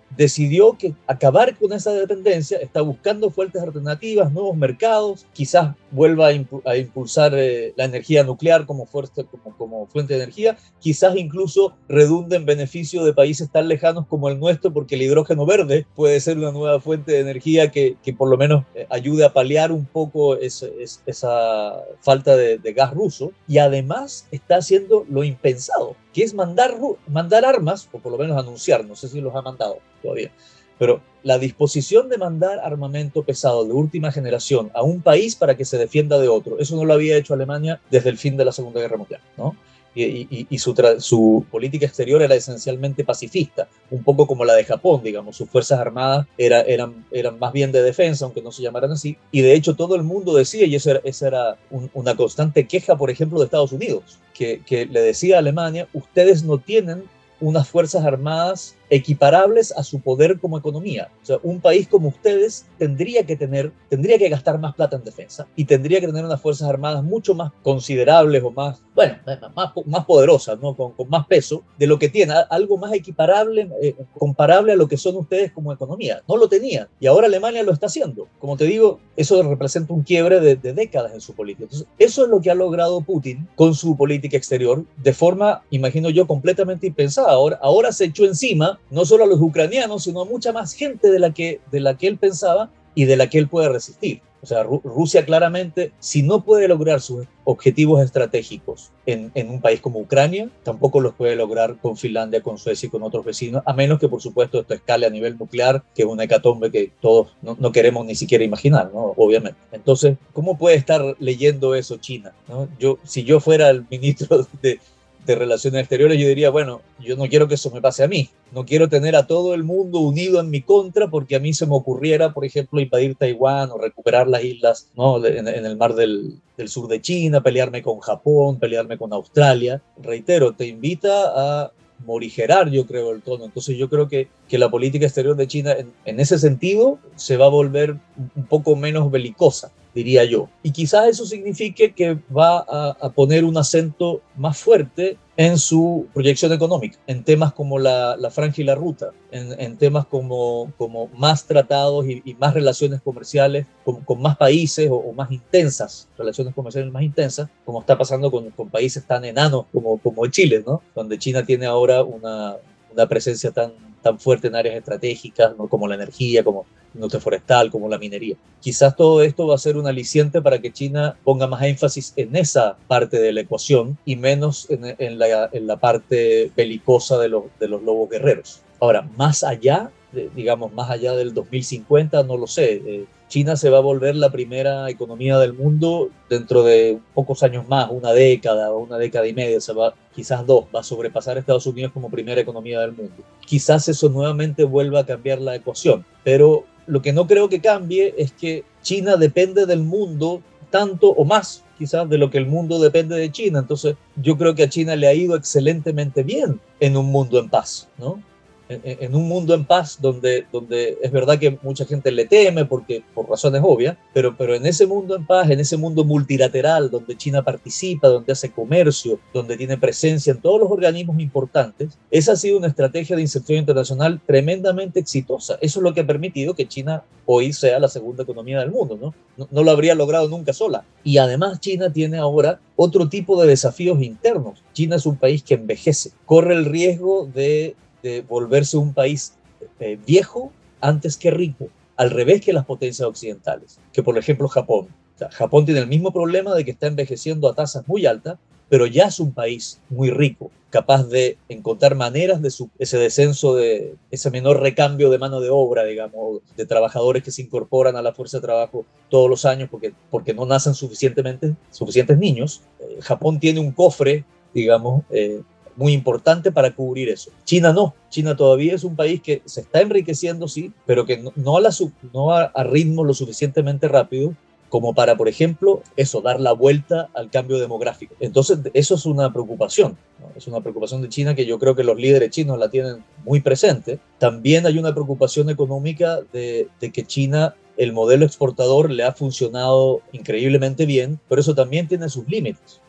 Speaker 2: decidió que acabar con esa dependencia, está buscando fuentes alternativas, nuevos mercados, quizás vuelva a, impu a impulsar eh, la energía nuclear como, fuerte, como, como fuente de energía, quizás incluso redunde en beneficio de países tan lejanos como el nuestro, porque el hidrógeno verde puede ser una nueva fuente de energía que, que por lo menos eh, ayude a paliar un poco ese, es, esa falta de, de gas ruso, y además está haciendo lo impensado, que es mandar, mandar armas, o por lo menos anunciar, no sé si los ha mandado todavía, pero la disposición de mandar armamento pesado de última generación a un país para que se defienda de otro, eso no lo había hecho Alemania desde el fin de la Segunda Guerra Mundial, ¿no? Y, y, y su, su política exterior era esencialmente pacifista, un poco como la de Japón, digamos, sus fuerzas armadas era, eran, eran más bien de defensa, aunque no se llamaran así, y de hecho todo el mundo decía, y esa era, esa era un, una constante queja, por ejemplo, de Estados Unidos, que, que le decía a Alemania, ustedes no tienen unas fuerzas armadas equiparables a su poder como economía. O sea, un país como ustedes tendría que tener, tendría que gastar más plata en defensa y tendría que tener unas fuerzas armadas mucho más considerables o más, bueno, más, más poderosas, ¿no? Con, con más peso de lo que tiene, algo más equiparable, eh, comparable a lo que son ustedes como economía. No lo tenían y ahora Alemania lo está haciendo. Como te digo, eso representa un quiebre de, de décadas en su política. Entonces, eso es lo que ha logrado Putin con su política exterior de forma, imagino yo, completamente impensada. Ahora, ahora se echó encima no solo a los ucranianos, sino a mucha más gente de la que, de la que él pensaba y de la que él puede resistir. O sea, Ru Rusia claramente, si no puede lograr sus objetivos estratégicos en, en un país como Ucrania, tampoco los puede lograr con Finlandia, con Suecia y con otros vecinos, a menos que, por supuesto, esto escale a nivel nuclear, que es una hecatombe que todos no, no queremos ni siquiera imaginar, ¿no? Obviamente. Entonces, ¿cómo puede estar leyendo eso China, ¿no? Yo, si yo fuera el ministro de... de Relaciones Exteriores, yo diría, bueno, yo no quiero que eso me pase a mí, no quiero tener a todo el mundo unido en mi contra porque a mí se me ocurriera, por ejemplo, invadir Taiwán o recuperar las islas, ¿no? en, en el mar del, del sur de China, pelearme con Japón, pelearme con Australia. Reitero, te invita a morigerar, yo creo, el tono. Entonces yo creo que, que la política exterior de China en, en ese sentido se va a volver un poco menos belicosa, diría yo. Y quizás eso signifique que va a, a poner un acento más fuerte en su proyección económica, en temas como la, la franja y la ruta, en, en temas como, como más tratados y, y más relaciones comerciales con, con más países o, o más intensas, relaciones comerciales más intensas, como está pasando con, con países tan enanos como, como Chile, ¿no? Donde China tiene ahora una, una presencia tan, tan fuerte en áreas estratégicas, ¿no? Como la energía, como industria forestal, como la minería. Quizás todo esto va a ser un aliciente para que China ponga más énfasis en esa parte de la ecuación y menos en, en, la, en la parte belicosa de los, de los lobos guerreros. Ahora, más allá, digamos, más allá del dos mil cincuenta, no lo sé, eh, China se va a volver la primera economía del mundo dentro de pocos años más, una década o una década y media, se va, quizás dos, va a sobrepasar a Estados Unidos como primera economía del mundo. Quizás eso nuevamente vuelva a cambiar la ecuación, pero lo que no creo que cambie es que China depende del mundo tanto o más, quizás, de lo que el mundo depende de China. Entonces, yo creo que a China le ha ido excelentemente bien en un mundo en paz, ¿no? En, en un mundo en paz donde, donde es verdad que mucha gente le teme porque, por razones obvias, pero, pero en ese mundo en paz, en ese mundo multilateral donde China participa, donde hace comercio, donde tiene presencia en todos los organismos importantes, esa ha sido una estrategia de inserción internacional tremendamente exitosa. Eso es lo que ha permitido que China hoy sea la segunda economía del mundo, ¿no? No, no lo habría logrado nunca sola. Y además China tiene ahora otro tipo de desafíos internos. China es un país que envejece, corre el riesgo de de volverse un país eh, viejo antes que rico, al revés que las potencias occidentales, que por ejemplo Japón. O sea, Japón tiene el mismo problema de que está envejeciendo a tasas muy altas, pero ya es un país muy rico, capaz de encontrar maneras de su, ese descenso, de ese menor recambio de mano de obra, digamos, de trabajadores que se incorporan a la fuerza de trabajo todos los años porque, porque no nacen suficientemente, suficientes niños. Eh, Japón tiene un cofre, digamos, eh, muy importante para cubrir eso. China no. China todavía es un país que se está enriqueciendo, sí, pero que no, no, a, la, no a, a ritmo lo suficientemente rápido como para, por ejemplo, eso, dar la vuelta al cambio demográfico. Entonces, eso es una preocupación, ¿no? Es una preocupación de China que yo creo que los líderes chinos la tienen muy presente. También hay una preocupación económica de, de que China, el modelo exportador le ha funcionado increíblemente bien, pero eso también tiene sus límites, ¿no?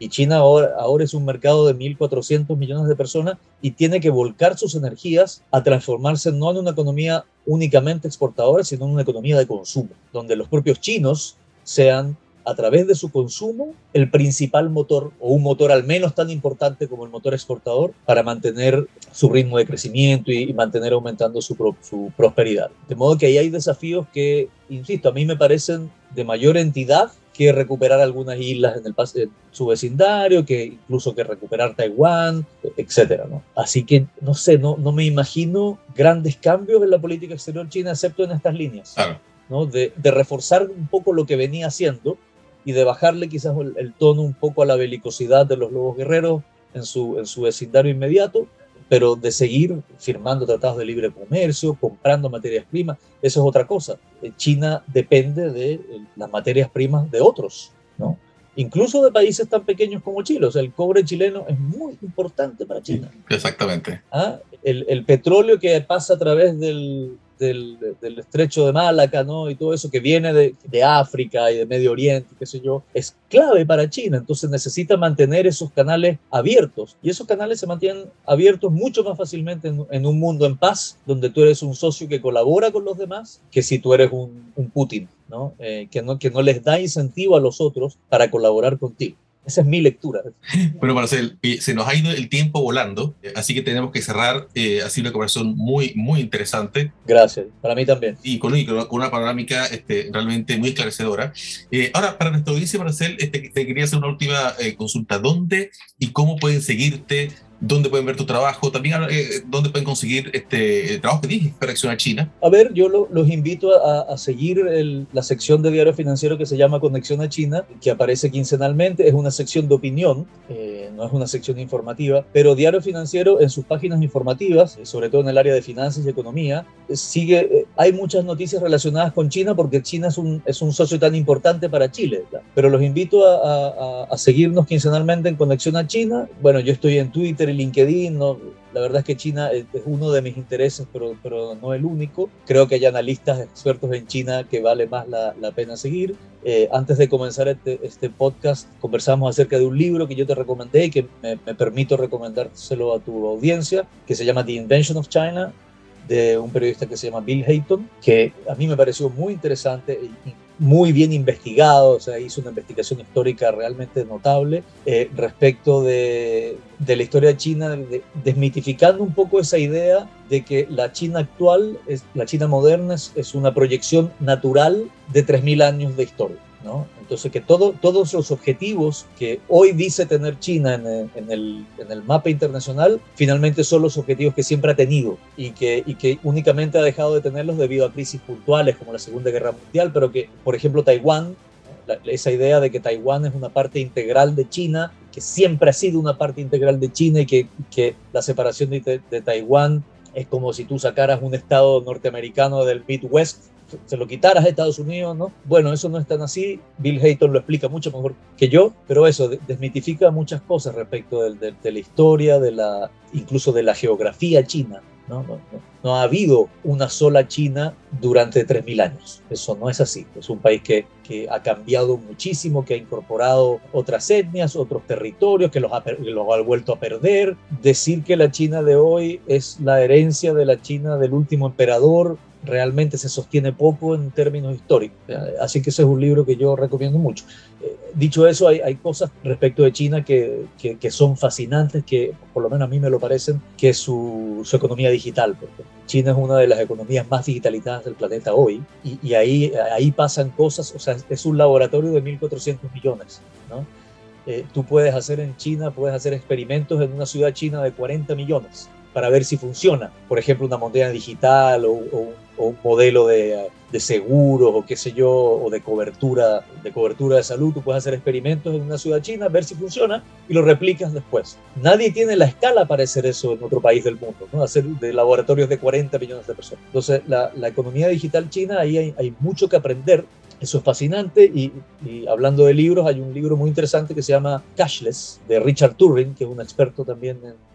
Speaker 2: Y China ahora, ahora es un mercado de mil cuatrocientos millones de personas y tiene que volcar sus energías a transformarse no en una economía únicamente exportadora, sino en una economía de consumo, donde los propios chinos sean, a través de su consumo, el principal motor, o un motor al menos tan importante como el motor exportador, para mantener su ritmo de crecimiento y, y mantener aumentando su, pro, su prosperidad. De modo que ahí hay desafíos que, insisto, a mí me parecen de mayor entidad que recuperar algunas islas en, el, en su vecindario, que incluso que recuperar Taiwán, etcétera, ¿no? Así que, no sé, no, no me imagino grandes cambios en la política exterior china, excepto en estas líneas,
Speaker 1: claro.
Speaker 2: ¿no? De, de reforzar un poco lo que venía haciendo y de bajarle quizás el, el tono un poco a la belicosidad de los lobos guerreros en su, en su vecindario inmediato, pero de seguir firmando tratados de libre comercio, comprando materias primas. Eso es otra cosa. China depende de las materias primas de otros, ¿no? Incluso de países tan pequeños como Chile. O sea, el cobre chileno es muy importante para China.
Speaker 1: Sí, exactamente.
Speaker 2: ¿Ah? El, el petróleo que pasa a través del, del, del estrecho de Malaca, ¿no? Y todo eso que viene de, de África y de Medio Oriente, qué sé yo, es clave para China. Entonces necesita mantener esos canales abiertos. Y esos canales se mantienen abiertos mucho más fácilmente en, en un mundo en paz, donde tú eres un socio que colabora con los demás, que si tú eres un, un Putin, ¿no? Eh, que no, que no les da incentivo a los otros para colaborar contigo. Esa es mi lectura.
Speaker 1: Bueno, Marcel, eh, se nos ha ido el tiempo volando, eh, así que tenemos que cerrar. Eh, ha sido una conversación muy, muy interesante.
Speaker 2: Gracias, para mí también.
Speaker 1: Y con, con una panorámica este, realmente muy esclarecedora. Eh, ahora, para nuestra audiencia, Marcel, este, te quería hacer una última eh, consulta. ¿Dónde y cómo pueden seguirte? ¿Dónde pueden ver tu trabajo? También, eh, ¿dónde pueden conseguir este, el trabajo que dije, Reacción a China?
Speaker 2: A ver, yo lo, los invito a, a seguir el, la sección de Diario Financiero que se llama Conexión a China, que aparece quincenalmente. Es una sección de opinión, eh, no es una sección informativa, pero Diario Financiero en sus páginas informativas, sobre todo en el área de finanzas y economía, sigue, eh, hay muchas noticias relacionadas con China porque China es un, es un socio tan importante para Chile, ¿verdad? Pero los invito a, a, a seguirnos quincenalmente en Conexión a China. Bueno, yo estoy en Twitter, LinkedIn, ¿no? La verdad es que China es uno de mis intereses, pero, pero no el único. Creo que hay analistas expertos en China que vale más la, la pena seguir. Eh, antes de comenzar este, este podcast, conversamos acerca de un libro que yo te recomendé y que me, me permito recomendárselo a tu audiencia, que se llama The Invention of China, de un periodista que se llama Bill Hayton, que a mí me pareció muy interesante y muy bien investigado. O sea, hizo una investigación histórica realmente notable eh, respecto de, de la historia de China, de, desmitificando un poco esa idea de que la China actual, es, la China moderna, es, es una proyección natural de tres mil años de historia, ¿no? Entonces, que todo, todos los objetivos que hoy dice tener China en el, en, el, en el mapa internacional, finalmente son los objetivos que siempre ha tenido y que, y que únicamente ha dejado de tenerlos debido a crisis puntuales como la Segunda Guerra Mundial, pero que, por ejemplo, Taiwán, la, esa idea de que Taiwán es una parte integral de China, que siempre ha sido una parte integral de China y que, que la separación de, de Taiwán es como si tú sacaras un estado norteamericano del Midwest, se lo quitaras a Estados Unidos, ¿no? Bueno, eso no es tan así. Bill Hayton lo explica mucho mejor que yo, pero eso desmitifica muchas cosas respecto de, de, de la historia, de la, incluso de la geografía china, ¿no? No, no, no ha habido una sola China durante tres mil años. Eso no es así. Es un país que, que ha cambiado muchísimo, que ha incorporado otras etnias, otros territorios, que los ha, los ha vuelto a perder. Decir que la China de hoy es la herencia de la China del último emperador realmente se sostiene poco en términos históricos. Así que ese es un libro que yo recomiendo mucho. Eh, dicho eso, hay, hay cosas respecto de China que, que, que son fascinantes, que por lo menos a mí me lo parecen, que es su, su economía digital. Porque China es una de las economías más digitalizadas del planeta hoy, y, y ahí, ahí pasan cosas. O sea, es un laboratorio de mil cuatrocientos millones, ¿no? Eh, tú puedes hacer en China, puedes hacer experimentos en una ciudad china de cuarenta millones para ver si funciona. Por ejemplo, una moneda digital o, o, o un modelo de, de seguros o qué sé yo, o de cobertura, de cobertura de salud. Tú puedes hacer experimentos en una ciudad china, ver si funciona y lo replicas después. Nadie tiene la escala para hacer eso en otro país del mundo, ¿no? Hacer de laboratorios de cuarenta millones de personas. Entonces, la, la economía digital china, ahí hay, hay mucho que aprender. Eso es fascinante. Y, y hablando de libros, hay un libro muy interesante que se llama Cashless, de Richard Turing, que es un experto también en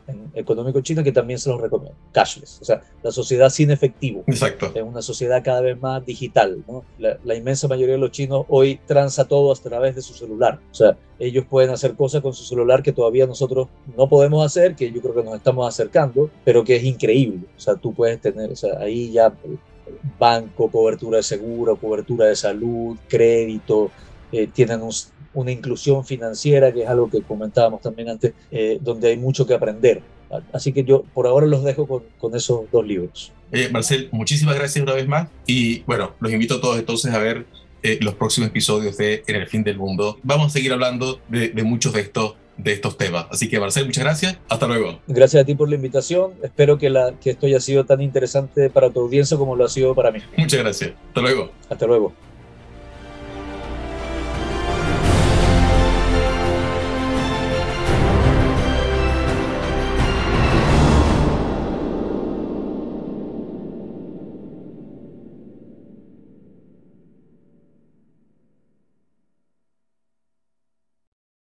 Speaker 2: en Económico China, que también se los recomiendo. Cashless, o sea, la sociedad sin efectivo.
Speaker 1: Exacto.
Speaker 2: Es una sociedad cada vez más digital, ¿no? La, la inmensa mayoría de los chinos hoy transa todo a través de su celular. O sea, ellos pueden hacer cosas con su celular que todavía nosotros no podemos hacer, que yo creo que nos estamos acercando, pero que es increíble. O sea, tú puedes tener, o sea, ahí ya banco, cobertura de seguro, cobertura de salud, crédito, eh, tienen un, una inclusión financiera, que es algo que comentábamos también antes, eh, donde hay mucho que aprender. Así que yo por ahora los dejo con, con esos dos libros.
Speaker 1: Eh, Marcel, muchísimas gracias una vez más y bueno, los invito a todos entonces a ver eh, los próximos episodios de En el fin del mundo. Vamos a seguir hablando de, de muchos de estos, de estos temas. Así que Marcel, muchas gracias. Hasta luego.
Speaker 2: Gracias a ti por la invitación. Espero que, la, que esto haya sido tan interesante para tu audiencia como lo ha sido para mí.
Speaker 1: Muchas gracias. Hasta luego.
Speaker 2: Hasta luego.